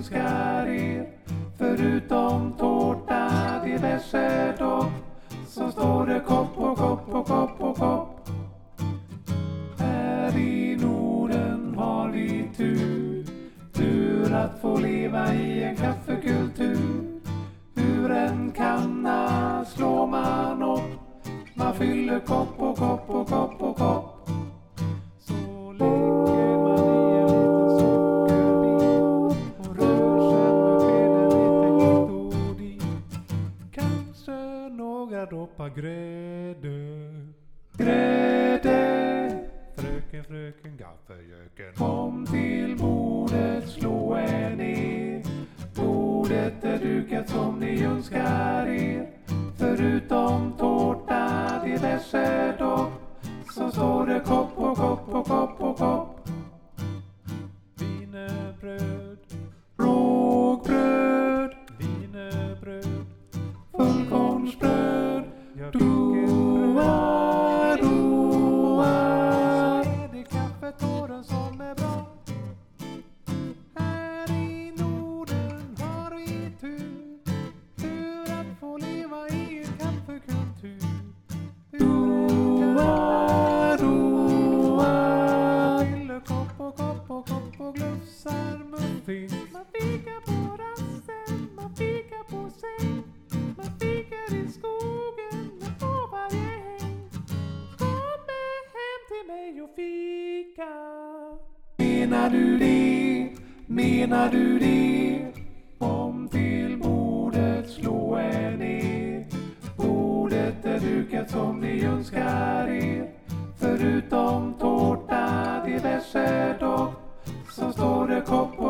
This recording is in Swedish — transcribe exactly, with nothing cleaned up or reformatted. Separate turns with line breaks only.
önskar er. Förutom tårta, diverse dopp, så står det kopp och kopp och kopp och kopp. Här i Norden har vi tur, tur att få leva i en kaffekultur. Ur en kanna slår man upp, man fyller kopp och kopp och kopp och kopp. Så lägger man i en liten sockerbit och rör sig med skeden lite hit och dit. Kanske några droppar grädde. Grädde! Fröken, fröken, gaffeljöken. Kom till bordet, slå er ner. Bordet är dukat som ni önskar er. Förutom tårta, diverse dopp, så står det kopp och kopp och kopp och kopp. Wienerbröd, rågbröd, wienerbröd, fullkornsbröd, doa, doa. Så är det kaffetåren som är bra. Här i Norden har vi tur, tur att få leva i en kaffekultur. Doa, doa, fyller kopp och kopp och kopp och glufsar muffins. Man fikar på rasten, man fikar på sig, man fikar i skogen på varje häng. Kom med hem till mig och fika. Menar du det? Menar du det? Kom till bordet, slå er ner. Bordet är dukat som ni önskar er. Förutom tårta, diverse dopp, så står det kopp